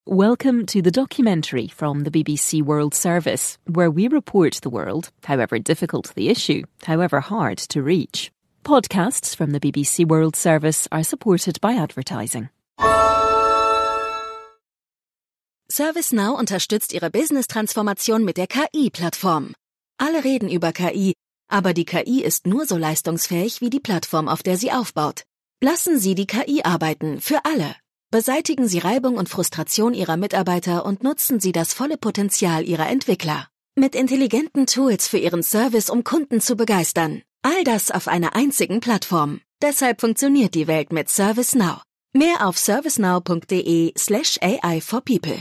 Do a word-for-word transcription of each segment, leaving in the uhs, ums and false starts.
Welcome to the documentary from the B B C World Service, where we report the world, however difficult the issue, however hard to reach. Podcasts from the B B C World Service are supported by advertising. ServiceNow unterstützt Ihre Business-Transformation mit der K I-Plattform. Alle reden über K I, aber die K I ist nur so leistungsfähig wie die Plattform, auf der sie aufbaut. Lassen Sie die K I arbeiten, für alle. Beseitigen Sie Reibung und Frustration Ihrer Mitarbeiter und nutzen Sie das volle Potenzial Ihrer Entwickler. Mit intelligenten Tools für Ihren Service, um Kunden zu begeistern. All das auf einer einzigen Plattform. Deshalb funktioniert die Welt mit ServiceNow. Mehr auf servicenow.de slash AI for people.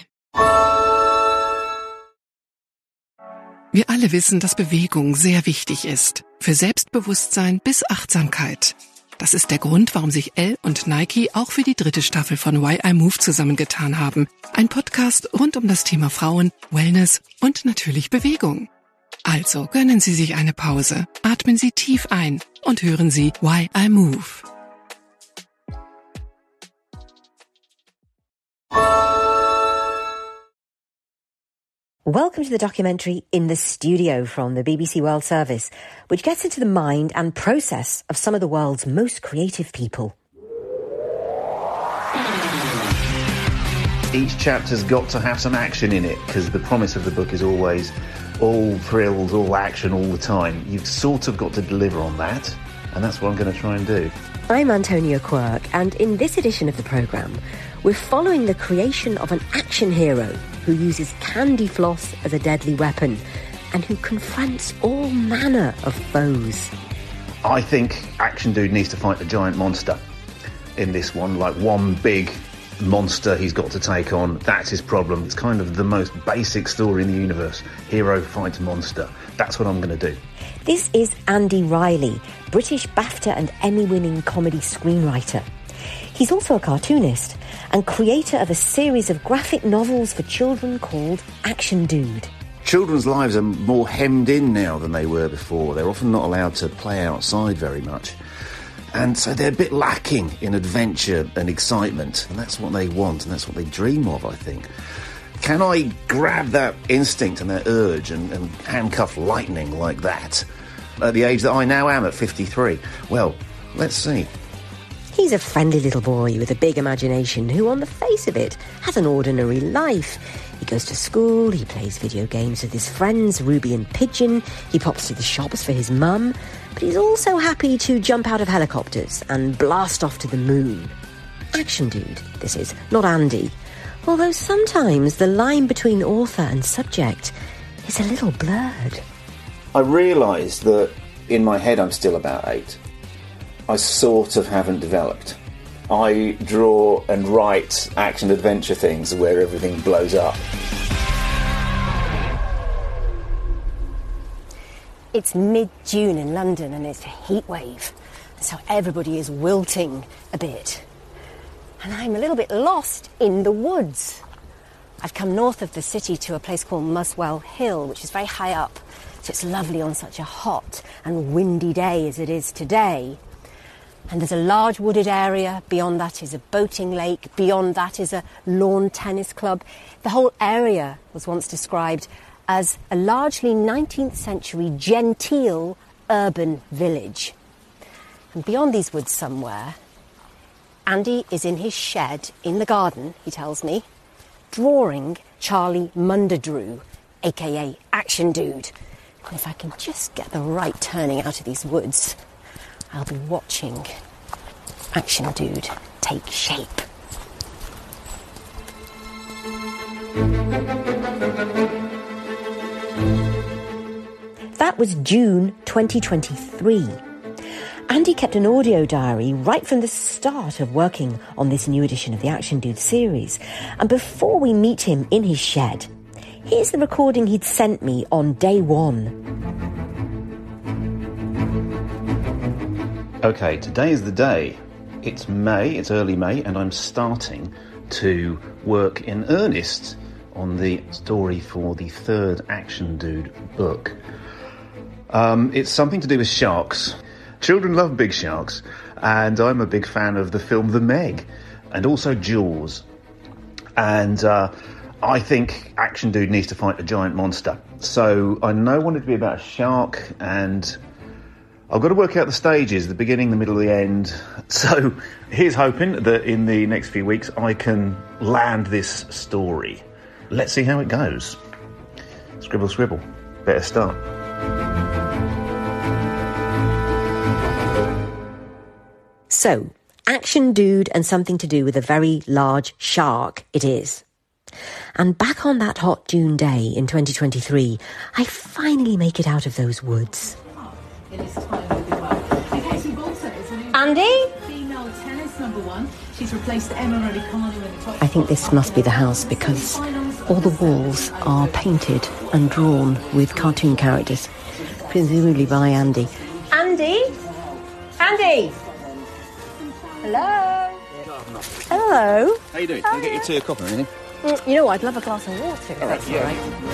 Wir alle wissen, dass Bewegung sehr wichtig ist. Für Selbstbewusstsein bis Achtsamkeit. Das ist der Grund, warum sich Elle und Nike auch für die dritte Staffel von Why I Move zusammengetan haben. Ein Podcast rund um das Thema Frauen, Wellness und natürlich Bewegung. Also gönnen Sie sich eine Pause, atmen Sie tief ein und hören Sie Why I Move. Welcome to the documentary In the Studio from the B B C World Service, which gets into the mind and process of some of the world's most creative people. Each chapter's got to have some action in it, because the promise of the book is always all thrills, all action, all the time. You've sort of got to deliver on that, and that's what I'm going to try and do. I'm Antonia Quirk, and in this edition of the programme, we're following the creation of an action hero who uses candy floss as a deadly weapon and who confronts all manner of foes. I think Action Dude needs to fight the giant monster in this one, like one big monster he's got to take on. That's his problem. It's kind of the most basic story in the universe. Hero fights monster. That's what I'm going to do. This is Andy Riley, British BAFTA and Emmy-winning comedy screenwriter. He's also a cartoonist and creator of a series of graphic novels for children called Action Dude. Children's lives are more hemmed in now than they were before. They're often not allowed to play outside very much. And so they're a bit lacking in adventure and excitement. And that's what they want, and that's what they dream of, I think. Can I grab that instinct and that urge and, and handcuff lightning like that at the age that I now am at fifty-three? Well, let's see. He's a friendly little boy with a big imagination who, on the face of it, has an ordinary life. He goes to school, he plays video games with his friends, Ruby and Pigeon, he pops to the shops for his mum, but he's also happy to jump out of helicopters and blast off to the moon. Action Dude, this is, not Andy. Although sometimes the line between author and subject is a little blurred. I realise that in my head I'm still about eight. I sort of haven't developed. I draw and write action-adventure things where everything blows up. It's mid-June in London and it's a heat wave, so everybody is wilting a bit. And I'm a little bit lost in the woods. I've come north of the city to a place called Muswell Hill, which is very high up, so it's lovely on such a hot and windy day as it is today. And there's a large wooded area. Beyond that is a boating lake. Beyond that is a lawn tennis club. The whole area was once described as a largely nineteenth century genteel urban village. And beyond these woods somewhere, Andy is in his shed in the garden, he tells me, drawing Charlie Munderdrew, a k a. Action Dude. And if I can just get the right turning out of these woods, I'll be watching Action Dude take shape. That was June twenty twenty-three. Andy kept an audio diary right from the start of working on this new edition of the Action Dude series. And before we meet him in his shed, here's the recording he'd sent me on day one. Okay, today is the day. It's May, it's early May, and I'm starting to work in earnest on the story for the third Action Dude book. Um, it's something to do with sharks. Children love big sharks, and I'm a big fan of the film The Meg, and also Jaws. And uh, I think Action Dude needs to fight a giant monster. So I know I wanted to be about a shark, and I've got to work out the stages, the beginning, the middle, the end. So here's hoping that in the next few weeks I can land this story. Let's see how it goes. Scribble, scribble. Better start. So, Action Dude and something to do with a very large shark it is. And back on that hot June day in twenty twenty-three, I finally make it out of those woods. It is time to be well. In case you've also, it's a new Andy? female tennis number one. She's replaced Emma Raducanu in the top. I think this must be the house because all the walls are painted and drawn with cartoon characters, presumably by Andy. Andy? Andy? Hello? Hello? How you doing? Can I get you tea or coffee or anything? Mm, you know, I'd love a glass of water. If All right, that's yeah.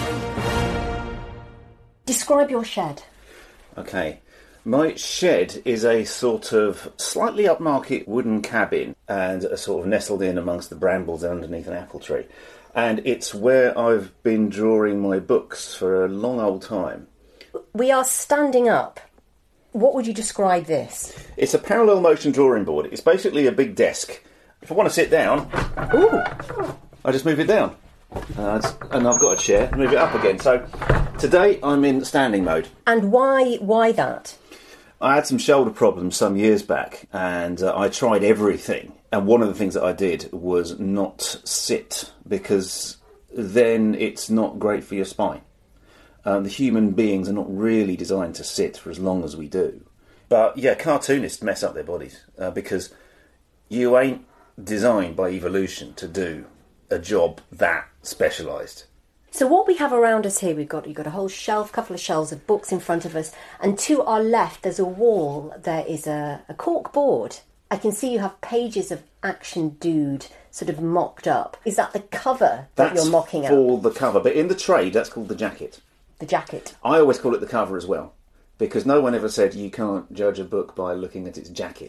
all right. Describe your shed. Okay. My shed is a sort of slightly upmarket wooden cabin and a sort of nestled in amongst the brambles underneath an apple tree. And it's where I've been drawing my books for a long old time. We are standing up. What would you describe this? It's a parallel motion drawing board. It's basically a big desk. If I want to sit down, Ooh. I just move it down. Uh, it's- and I've got a chair, move it up again. So today I'm in standing mode. And why why that? I had some shoulder problems some years back, and uh, I tried everything. And one of the things that I did was not sit, because then it's not great for your spine. Um, the human beings are not really designed to sit for as long as we do. But yeah, cartoonists mess up their bodies, uh, because you ain't designed by evolution to do a job that specialised. So what we have around us here, we've got you've got a whole shelf, couple of shelves of books in front of us, and to our left there's a wall. There is a, a cork board. I can see you have pages of Action Dude sort of mocked up. Is that the cover that That's you're mocking up? for the cover, but in the trade that's called the jacket. The jacket. I always call it the cover as well, because no one ever said you can't judge a book by looking at its jacket.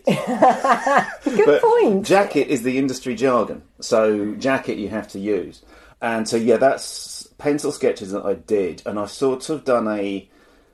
Good But point. jacket is the industry jargon, so jacket you have to use. And so yeah, that's pencil sketches that I did, and I've sort of done a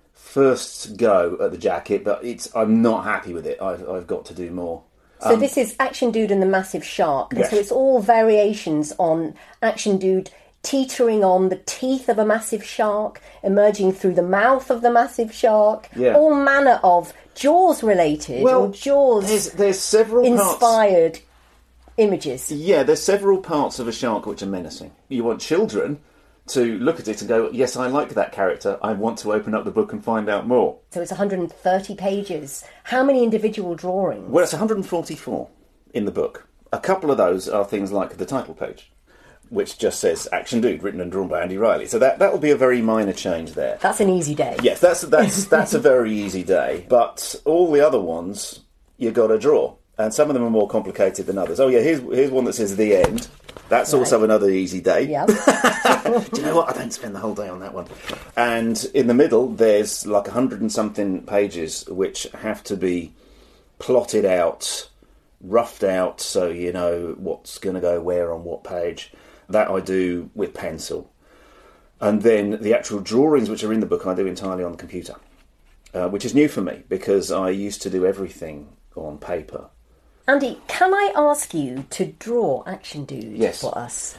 first go at the jacket, but it's I'm not happy with it. I've, I've got to do more. So this is Action Dude and the Massive Shark. And Yes. so it's all variations on Action Dude teetering on the teeth of a massive shark, emerging through the mouth of the massive shark. Yeah. All manner of Jaws related Well, or Jaws There's, there's several parts. inspired images. Yeah, there's several parts of a shark which are menacing. You want children to look at it and go, yes, I like that character. I want to open up the book and find out more. So it's one hundred thirty pages. How many individual drawings? Well, it's one hundred forty-four in the book. A couple of those are things like the title page, which just says Action Dude, written and drawn by Andy Riley. So that that will be a very minor change there. That's an easy day. Yes, that's that's that's a very easy day. But all the other ones you got to draw, and some of them are more complicated than others. Oh yeah, here's here's one that says the end. That's also another easy day. Yeah. Do you know what? I don't spend the whole day on that one. And in the middle, there's like a hundred and something pages which have to be plotted out, roughed out, so you know what's going to go where on what page. That I do with pencil. And then the actual drawings which are in the book I do entirely on the computer, uh, which is new for me because I used to do everything on paper. Andy, can I ask you to draw Action Dude Yes. for us?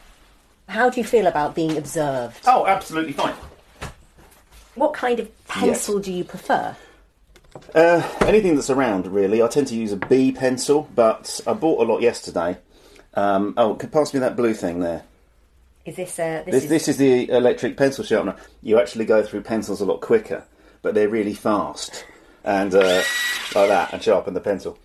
How do you feel about being observed? Oh, absolutely fine. What kind of pencil do you prefer? Uh, anything that's around, really. I tend to use a B pencil, but I bought a lot yesterday. Um, oh, could pass me that blue thing there. Is this a... This, This, is, this is the electric pencil sharpener. You actually go through pencils a lot quicker, but they're really fast. And uh, like that, and sharpen the pencil.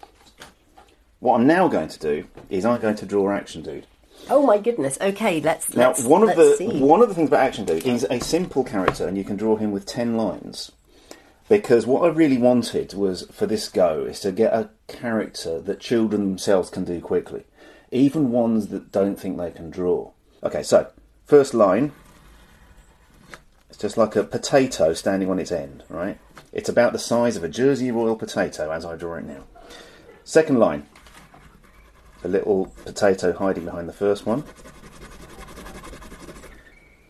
What I'm now going to do is I'm going to draw Action Dude. Oh my goodness. Okay, let's Now, let's, one of let's the see. one of the things about Action Dude, he's a simple character, and you can draw him with ten lines. Because what I really wanted was for this go is to get a character that children themselves can do quickly, even ones that don't think they can draw. Okay, so first line. It's just like a potato standing on its end, right? It's about the size of a Jersey Royal potato as I draw it now. Second line. A little potato hiding behind the first one.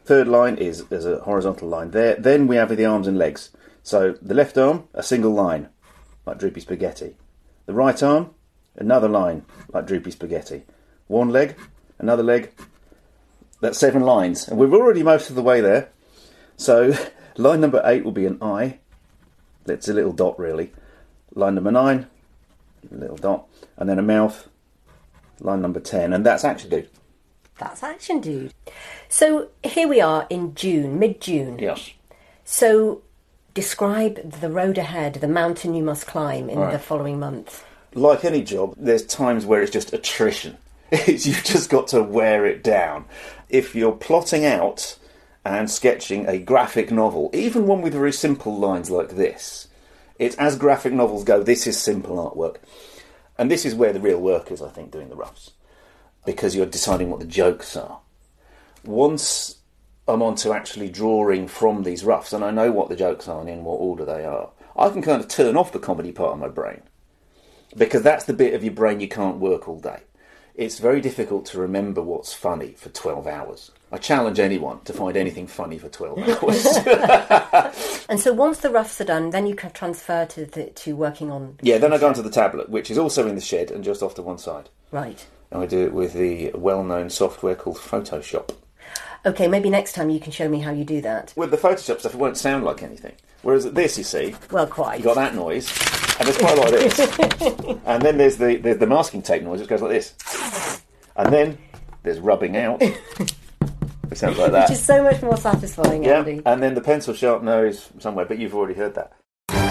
Third line is there's a horizontal line there. Then we have the arms and legs. So the left arm, a single line, like Droopy Spaghetti. The right arm, another line, like Droopy Spaghetti. One leg, another leg. That's seven lines. And we're already most of the way there. So line number eight will be an eye. It's a little dot, really. Line number nine, a little dot. And then a mouth. Line number ten. And that's Action Dude. That's Action Dude. So here we are in June, mid-June. Yes. So describe the road ahead, the mountain you must climb in Right. the following month. Like any job, there's times where it's just attrition. You've just got to wear it down. If you're plotting out and sketching a graphic novel, even one with very simple lines like this, it's as graphic novels go, this is simple artwork. And this is where the real work is, I think, doing the roughs. Because you're deciding what the jokes are. Once I'm on to actually drawing from these roughs, and I know what the jokes are and in what order they are, I can kind of turn off the comedy part of my brain. Because that's the bit of your brain you can't work all day. It's very difficult to remember what's funny for twelve hours. I challenge anyone to find anything funny for twelve hours. And so once the roughs are done, then you can transfer to the, to working on... Yeah, then I go onto the tablet, which is also in the shed and just off to one side. Right. And I do it with the well-known software called Photoshop. OK, maybe next time you can show me how you do that. With the Photoshop stuff, it won't sound like anything. Whereas at this, you see, Well, quite. you got that noise, and there's quite a lot of this. And then there's the, the, the masking tape noise, which goes like this. And then there's rubbing out. It sounds like that. Which is so much more satisfying, Yeah, Andy. and then the pencil sharpener is somewhere, but you've already heard that.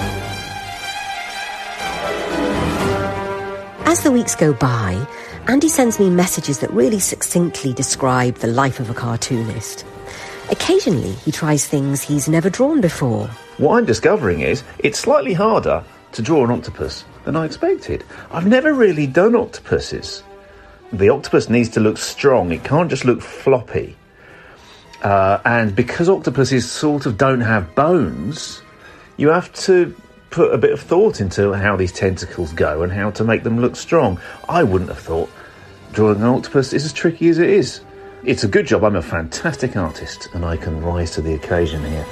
As the weeks go by, Andy sends me messages that really succinctly describe the life of a cartoonist. Occasionally, he tries things he's never drawn before. What I'm discovering is it's slightly harder to draw an octopus than I expected. I've never really done octopuses. The octopus needs to look strong. It can't just look floppy. Uh, and because octopuses sort of don't have bones, you have to put a bit of thought into how these tentacles go and how to make them look strong. I wouldn't have thought drawing an octopus is as tricky as it is. It's a good job I'm a fantastic artist and I can rise to the occasion here.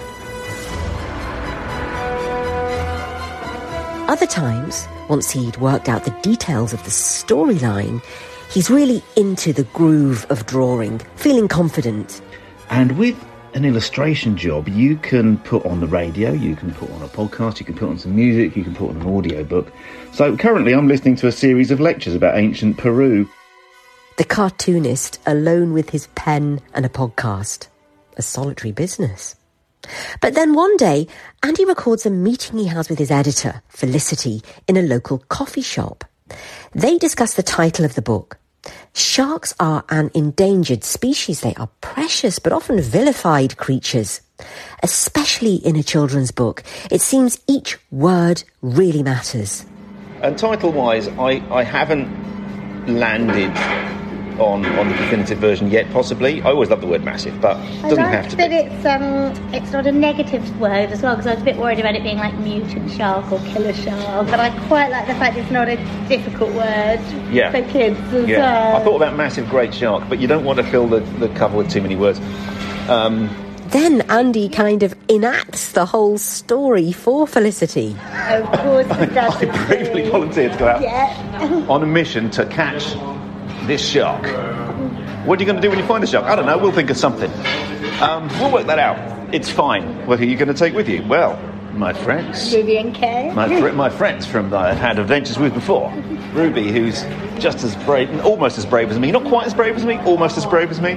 Other times, once he'd worked out the details of the storyline, he's really into the groove of drawing, feeling confident. And with an illustration job, you can put on the radio, you can put on a podcast, you can put on some music, you can put on an audiobook. So currently I'm listening to a series of lectures about ancient Peru. The cartoonist alone with his pen and a podcast. A solitary business. But then one day, Andy records a meeting he has with his editor, Felicity, in a local coffee shop. They discuss the title of the book. Sharks are an endangered species. They are precious but often vilified creatures. Especially in a children's book, it seems each word really matters. And title-wise, I, I haven't landed on on the definitive version yet, possibly. I always love the word massive, but it doesn't I like have to that be. it's um it's not a negative word as well, because I was a bit worried about it being like mutant shark or killer shark. But I quite like the fact it's not a difficult word Yeah. for kids as Yeah, well. I thought about massive great shark, but you don't want to fill the, the cover with too many words. Um, Then Andy kind of enacts the whole story for Felicity. Of course he does. I bravely volunteered to go out Yeah. on a mission to catch this shark. What are you going to do when you find the shark? I don't know, we'll think of something. Um, we'll work that out. It's fine. What are you going to take with you? Well, my friends. Ruby and Kay. My, fr- my friends from that I've had adventures with before. Ruby, who's just as brave, almost as brave as me. Not quite as brave as me, almost as brave as me.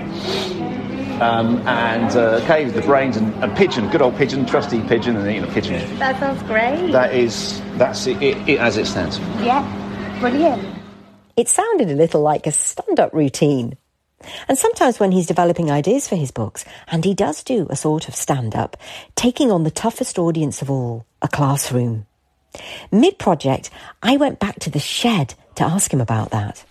Um, and uh, Kay with the brains, and, and Pigeon, good old Pigeon, trusty Pigeon, and you know, Pigeon. That sounds great. That is, that's it, it, it as it stands. Yeah, brilliant. It sounded a little like a stand-up routine. And sometimes when he's developing ideas for his books, and he does do a sort of stand-up, taking on the toughest audience of all, a classroom. Mid-project, I went back to the shed to ask him about that.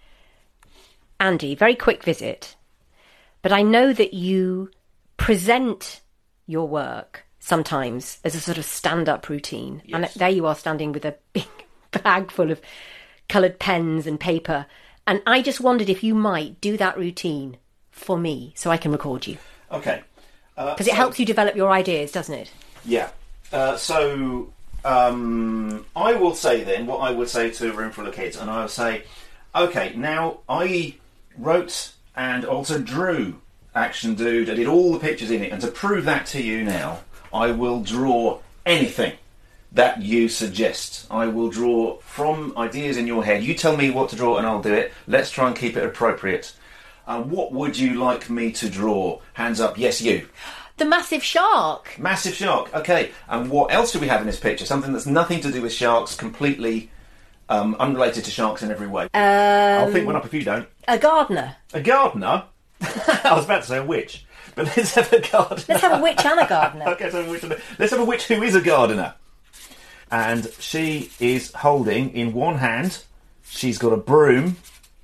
Andy, very quick visit. But I know that you present your work sometimes as a sort of stand-up routine. Yes. And there you are standing with a big bag full of coloured pens and paper. And I just wondered if you might do that routine for me so I can record you. Okay. Because uh, it so, helps you develop your ideas, doesn't it? Yeah. Uh, so um, I will say then what I would say to a room full of kids, and I will say, okay, now I wrote and also drew Action Dude. I did all the pictures in it, and to prove that to you now, I will draw anything that you suggest. I will draw from ideas in your head. You tell me what to draw and I'll do it. Let's try and keep it appropriate. Uh, what would you like me to draw? Hands up. Yes, you. The massive shark. Massive shark. Okay. And what else do we have in this picture? Something that's nothing to do with sharks, completely um, unrelated to sharks in every way. Um, I'll think one up if you don't. A gardener. A gardener? I was about to say a witch. But let's have a gardener. Let's have a witch and a gardener. Okay, let's have a witch and a... Let's have a witch who is a gardener. And she is holding in one hand, she's got a broom,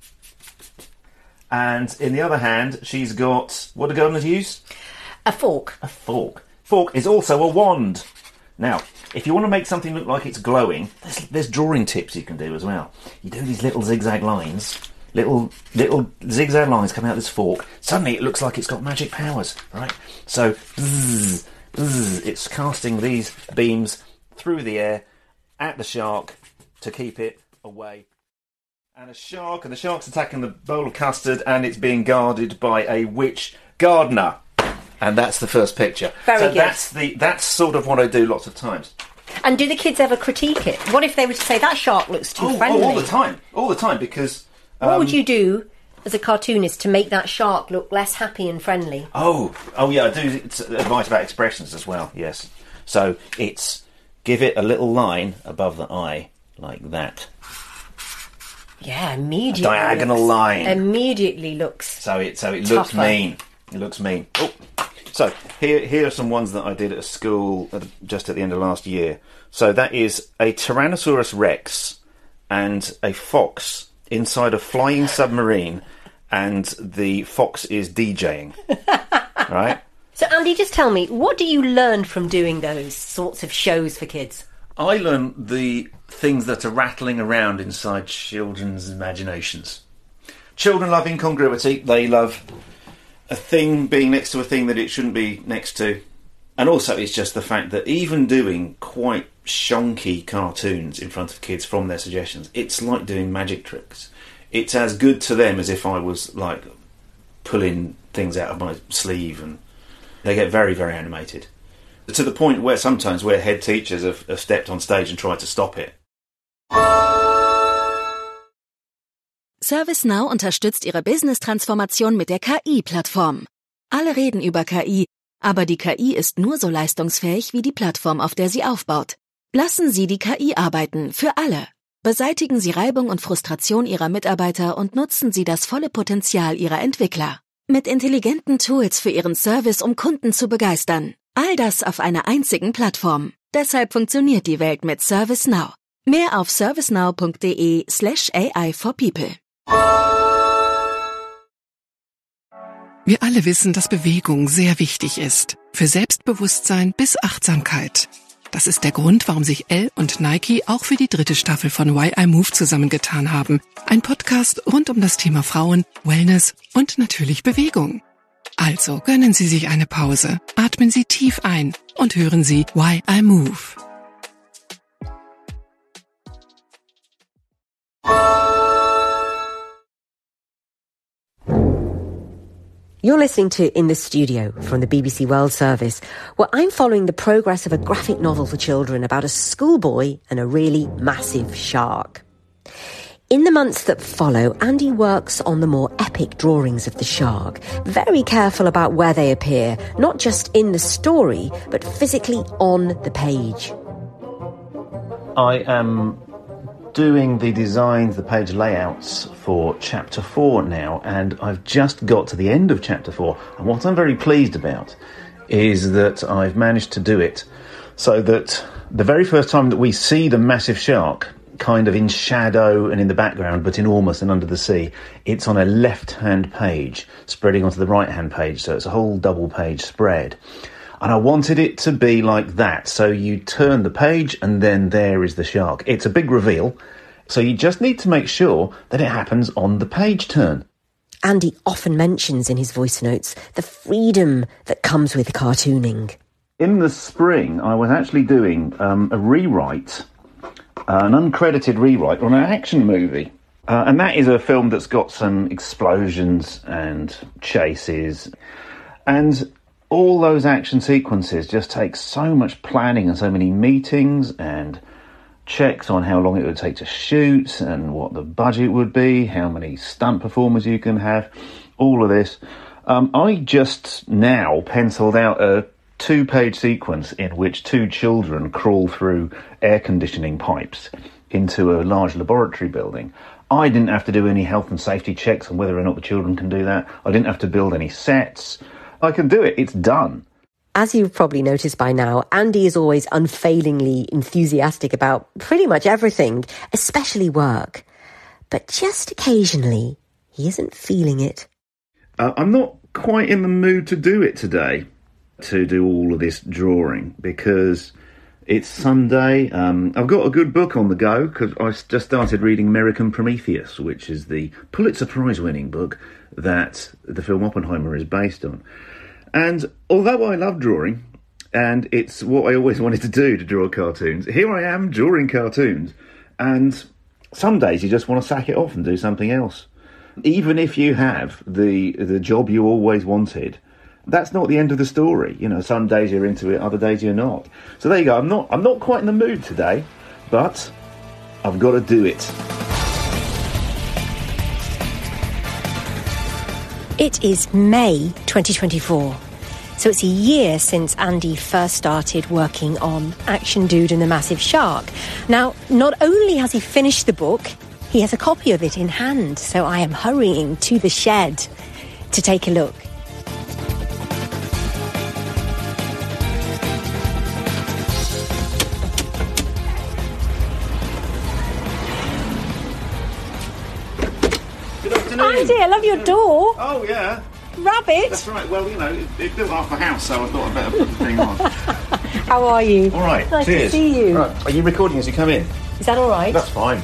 and in the other hand, she's got, what do gardeners use? A fork. A fork. Fork is also a wand. Now, if you want to make something look like it's glowing, there's, there's drawing tips you can do as well. You do these little zigzag lines, little little zigzag lines coming out of this fork. Suddenly it looks like it's got magic powers, right? So, bzz, bzz, it's casting these beams through the air at the shark to keep it away. And a shark, and the shark's attacking the bowl of custard, and it's being guarded by a witch gardener. And that's the first picture. Very so good. That's the that's sort of what I do lots of times. And do the kids ever critique it? What if they were to say, that shark looks too Oh, friendly? oh, all the time, all the time, because. Um, What would you do as a cartoonist to make that shark look less happy and friendly? Oh, oh yeah, I do it's advice about expressions as well. Yes, so it's give it a little line above the eye like that. Yeah, immediately. A diagonal looks, line. Immediately looks. So it so it looks tougher. mean. It looks mean. Oh, so here here are some ones that I did at a school at, just at the end of last year. So that is a Tyrannosaurus Rex and a fox inside a flying submarine, and the fox is DJing. Right? So, Andy, just tell me, what do you learn from doing those sorts of shows for kids? I learned the things that are rattling around inside children's imaginations. Children love incongruity. They love a thing being next to a thing that it shouldn't be next to. And also it's just the fact that even doing quite shonky cartoons in front of kids from their suggestions, it's like doing magic tricks. It's as good to them as if I was like pulling things out of my sleeve, and they get very, very animated. To the point where sometimes where head teachers have, have stepped on stage and tried to stop it. ServiceNow unterstützt Ihre Business-Transformation mit der K I-Plattform. Alle reden über K I, aber die K I ist nur so leistungsfähig wie die Plattform, auf der sie aufbaut. Lassen Sie die K I arbeiten, für alle. Beseitigen Sie Reibung und Frustration Ihrer Mitarbeiter und nutzen Sie das volle Potenzial Ihrer Entwickler. Mit intelligenten Tools für Ihren Service, um Kunden zu begeistern. All das auf einer einzigen Plattform. Deshalb funktioniert die Welt mit ServiceNow. Mehr auf servicenow.de slash AI for people. Wir alle wissen, dass Bewegung sehr wichtig ist. Für Selbstbewusstsein bis Achtsamkeit. Das ist der Grund, warum sich Elle und Nike auch für die dritte Staffel von Why I Move zusammengetan haben. Ein Podcast rund um das Thema Frauen, Wellness und natürlich Bewegung. Also gönnen Sie sich eine Pause, atmen Sie tief ein und hören Sie Why I Move. You're listening to In the Studio from the B B C World Service, where I'm following the progress of a graphic novel for children about a schoolboy and a really massive shark. In the months that follow, Andy works on the more epic drawings of the shark, very careful about where they appear, not just in the story, but physically on the page. I am doing the designs, the page layouts for chapter four now, and I've just got to the end of chapter four, and what I'm very pleased about is that I've managed to do it so that the very first time that we see the massive shark kind of in shadow and in the background, but enormous and under the sea, it's on a left-hand page spreading onto the right-hand page, so it's a whole double page spread. And I wanted it to be like that. So you turn the page and then there is the shark. It's a big reveal. So you just need to make sure that it happens on the page turn. Andy often mentions in his voice notes the freedom that comes with cartooning. In the spring, I was actually doing um, a rewrite, uh, an uncredited rewrite on an action movie. Uh, and that is a film that's got some explosions and chases. And all those action sequences just take so much planning and so many meetings and checks on how long it would take to shoot and what the budget would be, how many stunt performers you can have, all of this. Um, I just now penciled out a two-page sequence in which two children crawl through air conditioning pipes into a large laboratory building. I didn't have to do any health and safety checks on whether or not the children can do that. I didn't have to build any sets. I can do it. It's done. As you've probably noticed by now, Andy is always unfailingly enthusiastic about pretty much everything, especially work. But just occasionally, he isn't feeling it. Uh, I'm not quite in the mood to do it today, to do all of this drawing, because it's Sunday. Um, I've got a good book on the go, because I just started reading American Prometheus, which is the Pulitzer Prize-winning book that the film Oppenheimer is based on. And although I love drawing, and it's what I always wanted to do, to draw cartoons, here I am drawing cartoons. And some days you just want to sack it off and do something else. Even if you have the the job you always wanted, that's not the end of the story. You know, some days you're into it, other days you're not. So there you go. I'm not I'm not quite in the mood today, but I've got to do it. It is May twenty twenty-four, so it's a year since Andy first started working on Action Dude and the Massive Shark. Now, not only has he finished the book, he has a copy of it in hand, so I am hurrying to the shed to take a look. Andy, I love your door. Oh, yeah. Rabbit. That's right. Well, you know, it, it built half a house, so I thought I'd better put the thing on. How are you? All right, nice cheers. to see you. Right. Are you recording as you come in? Is that all right? That's fine.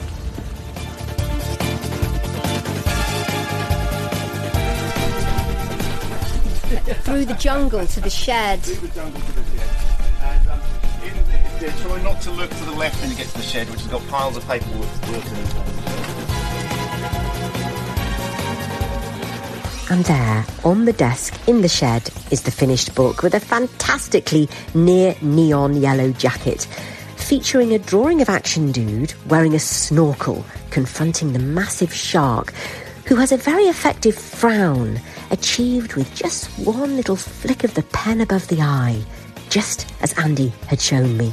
Through the jungle to the shed. Through the jungle to the shed. And um, in the, yeah, try not to look to the left when you get to the shed, which has got piles of paperwork in it. And there, on the desk in the shed, is the finished book with a fantastically near neon yellow jacket, featuring a drawing of Action Dude wearing a snorkel, confronting the massive shark, who has a very effective frown, achieved with just one little flick of the pen above the eye, just as Andy had shown me.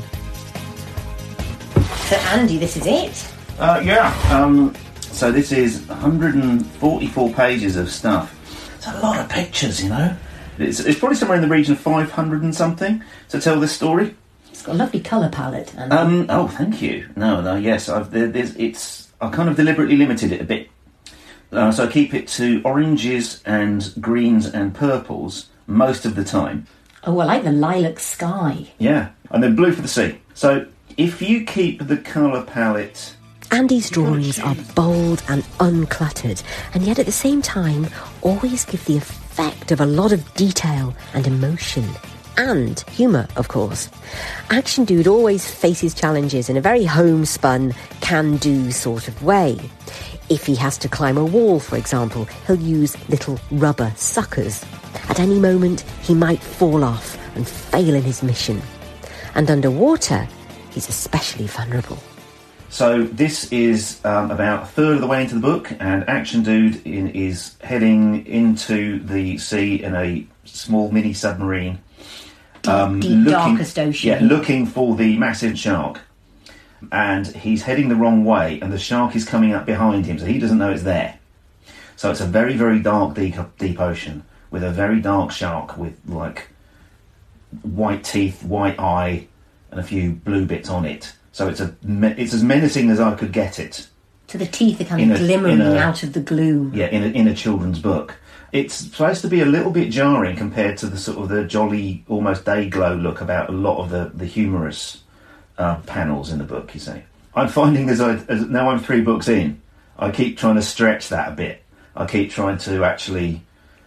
So Andy, this is it? Uh, yeah, um, so this is one hundred forty-four pages of stuff. It's a lot of pictures, you know. It's, it's probably somewhere in the region of five hundred and something to tell this story. It's got a lovely colour palette. Andy. Um, oh, thank you. No, no, yes, I've, there, there's, it's, I kind of deliberately limited it a bit. Uh, so I keep it to oranges and greens and purples most of the time. Oh, I like the lilac sky. Yeah, and then blue for the sea. So if you keep the colour palette... Andy's drawings are bold and uncluttered, and yet at the same time always give the effect of a lot of detail and emotion. And humour, of course. Action Dude always faces challenges in a very homespun, can-do sort of way. If he has to climb a wall, for example, he'll use little rubber suckers. At any moment, he might fall off and fail in his mission. And underwater, he's especially vulnerable. So this is um, about a third of the way into the book, and Action Dude in, is heading into the sea in a small mini submarine. Um, Deep, looking, darkest ocean. Yeah, looking for the massive shark. And he's heading the wrong way, and the shark is coming up behind him, so he doesn't know it's there. So it's a very, very dark, deep, deep ocean with a very dark shark with, like, white teeth, white eye, and a few blue bits on it. So it's a it's as menacing as I could get it. So the teeth are kind of glimmering a, out of the gloom. Yeah, in a, in a children's book. It's supposed to be a little bit jarring compared to the sort of the jolly, almost day-glow look about a lot of the, the humorous uh, panels in the book, you see. I'm finding as, I, as now I'm three books in, I keep trying to stretch that a bit I keep trying to actually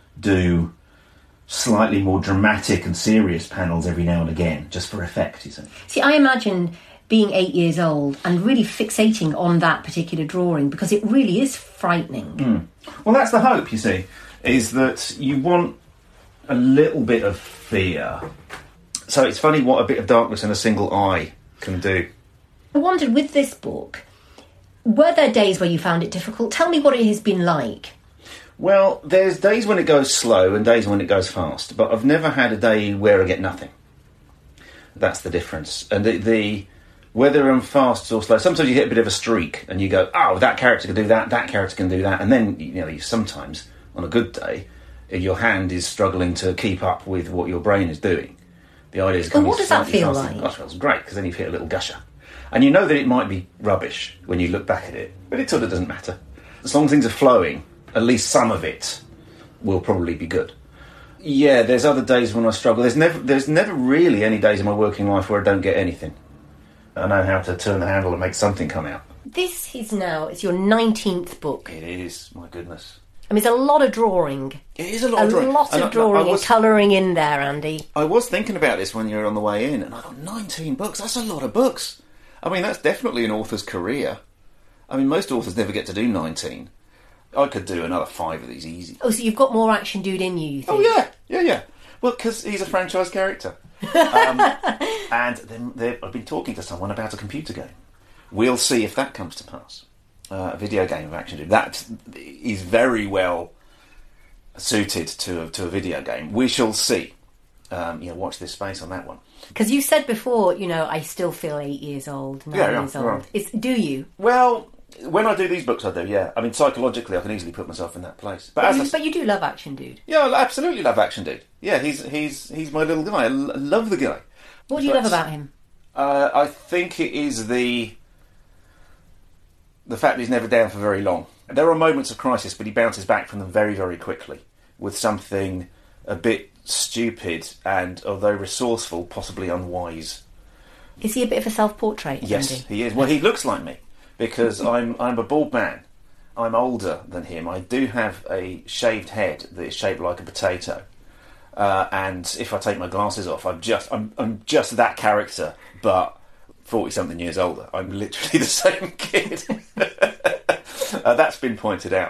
do slightly more dramatic and serious panels every now and again, just for effect, you see. See, I imagine being eight years old and really fixating on that particular drawing, because it really is frightening. Mm. Well, that's the hope, you see, is that you want a little bit of fear. So it's funny what a bit of darkness in a single eye can do. I wondered, with this book, were there days where you found it difficult? Tell me what it has been like. Well, there's days when it goes slow and days when it goes fast, but I've never had a day where I get nothing. That's the difference. And the, the whether I'm fast or slow, sometimes you hit a bit of a streak and you go, oh, that character can do that, that character can do that, and then, you know, you sometimes, on a good day, your hand is struggling to keep up with what your brain is doing. The idea is coming what does that feel faster. like? Gosh, it feels great, because then you've hit a little gusher. And you know that it might be rubbish when you look back at it, but it sort of doesn't matter. As long as things are flowing, at least some of it will probably be good. Yeah, there's other days when I struggle. There's never there's never really any days in my working life where I don't get anything. I know how to turn the handle and make something come out. This is now, it's your nineteenth book. It is, my goodness. I mean, it's a lot of drawing. It is a lot of drawing. A lot of and drawing I, I was, and colouring in there, Andy. I was thinking about this when you were on the way in, and I thought, nineteen books, that's a lot of books. I mean, that's definitely an author's career. I mean, most authors never get to do nineteen. I could do another five of these easy. Oh, so you've got more Action Dude in you, you think? Oh, yeah, yeah, yeah. Well, because he's a franchise character. um, and then I've been talking to someone about a computer game. We'll see if that comes to pass. Uh, a video game of Action Dude. That is very well suited to a, to a video game. We shall see. Um, you know, watch this space on that one. Because you said before, you know, I still feel eight years old, nine yeah, years yeah, old. right. It's, do you? Well, when I do these books, I do, yeah. I mean, psychologically, I can easily put myself in that place. But, But, as you, I, but you do love Action Dude. yeah, I absolutely love Action Dude. Yeah, he's he's he's my little guy. I l- love the guy. What do you But, love about him? Uh, I think it is the the fact that he's never down for very long. There are moments of crisis, but he bounces back from them very, very quickly with something a bit stupid and, although resourceful, possibly unwise. Is he a bit of a self-portrait, Yes, Andy? he is. Well, he looks like me because I'm I'm a bald man. I'm older than him. I do have a shaved head that is shaped like a potato. Uh, and if I take my glasses off, I'm just I'm I'm just that character, but forty something years older. I'm literally the same kid. uh, that's been pointed out.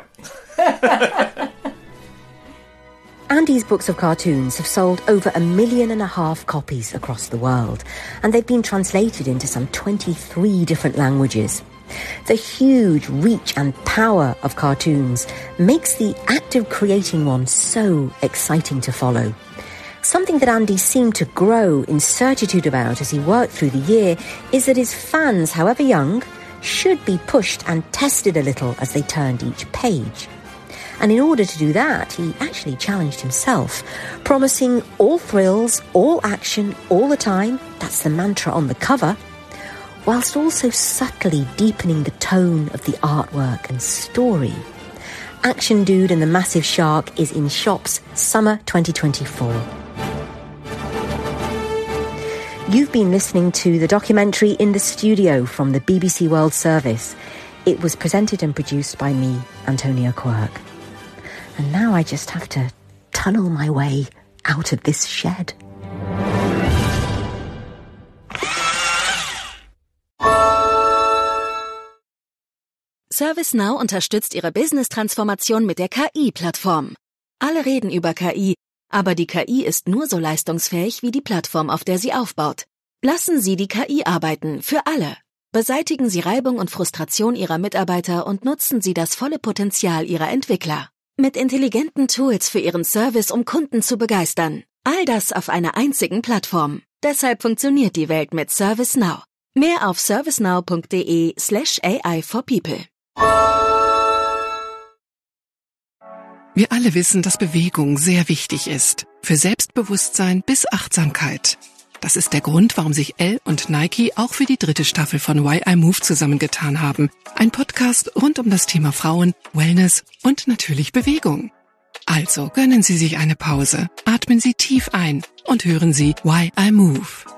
Andy's books of cartoons have sold over a million and a half copies across the world, and they've been translated into some twenty-three different languages. The huge reach and power of cartoons makes the act of creating one so exciting to follow. Something that Andy seemed to grow in certitude about as he worked through the year is that his fans, however young, should be pushed and tested a little as they turned each page. And in order to do that, he actually challenged himself, promising all thrills, all action, all the time, that's the mantra on the cover, whilst also subtly deepening the tone of the artwork and story. Action Dude and the Massive Shark is in shops summer twenty twenty-four. You've been listening to the documentary In the Studio from the B B C World Service. It was presented and produced by me, Antonia Quirk. And now I just have to tunnel my way out of this shed. ServiceNow unterstützt Ihre Business-Transformation mit der K I-Plattform. Alle reden über K I, aber die K I ist nur so leistungsfähig wie die Plattform, auf der sie aufbaut. Lassen Sie die K I arbeiten, für alle. Beseitigen Sie Reibung und Frustration Ihrer Mitarbeiter und nutzen Sie das volle Potenzial Ihrer Entwickler. Mit intelligenten Tools für Ihren Service, um Kunden zu begeistern. All das auf einer einzigen Plattform. Deshalb funktioniert die Welt mit ServiceNow. Mehr auf servicenow.de slash AI for people. Wir alle wissen, dass Bewegung sehr wichtig ist. Für Selbstbewusstsein bis Achtsamkeit. Das ist der Grund, warum sich Elle und Nike auch für die dritte Staffel von Why I Move zusammengetan haben. Ein Podcast rund um das Thema Frauen, Wellness und natürlich Bewegung. Also gönnen Sie sich eine Pause, atmen Sie tief ein und hören Sie Why I Move.